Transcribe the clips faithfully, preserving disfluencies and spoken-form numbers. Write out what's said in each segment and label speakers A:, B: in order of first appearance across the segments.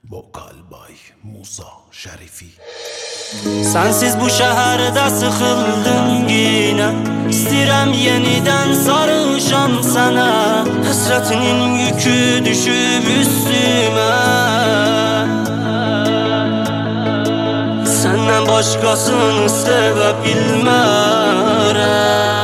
A: Vokal Bay Musa Şerifi.
B: Sensiz bu şehirde sıkıldım yine, İstirem yeniden sarılşam sana. Hasretinin yükü düşüp üstüme, senden başkasını sevebilmem.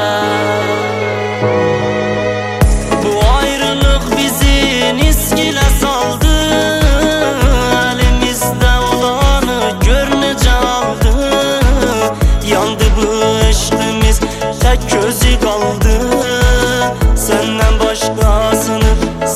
B: Bu ayrılık bizi niskile saldı, elimizde olanı görünce aldı. Yandı bu eşkimiz, tek gözü kaldı, senden başkasını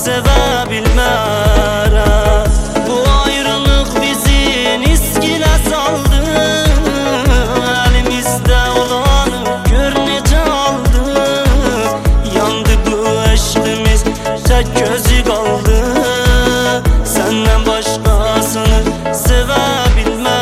B: sevebilmem. Bu ayrılık bizi niskile saldı, elimizde olanı görünce aldı. Yandı bu eşkimiz, tek gözü kaldı, senden başkasını sevebilmem.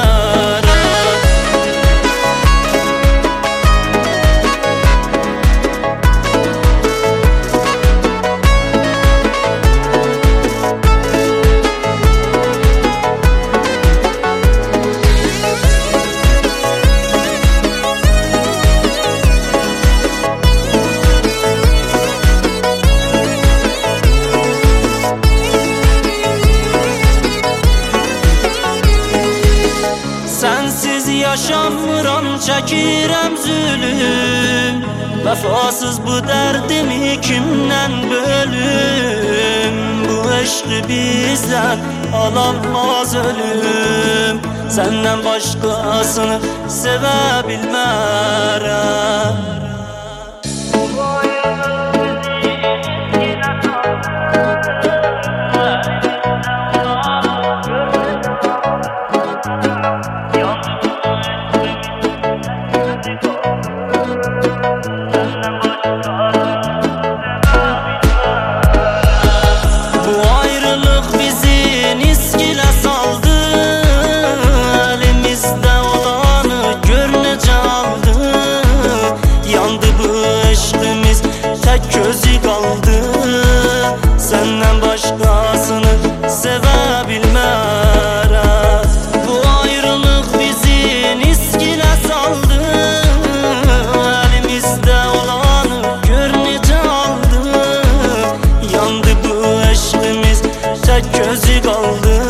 B: Sensiz yaşamıram, çəkirəm zulüm. Vəfasız bu dərdimi kimdən bölüm? Bu eşqi bizdən alanmaz ölüm, senden başkasını sevebilmərəm. Tek gözü kaldı, senden başkasını sevebilmem. Bu ayrılık bizi niskile saldı, elimizde olanı görünce aldı. Yandı bu eşkimiz, tek gözü kaldı,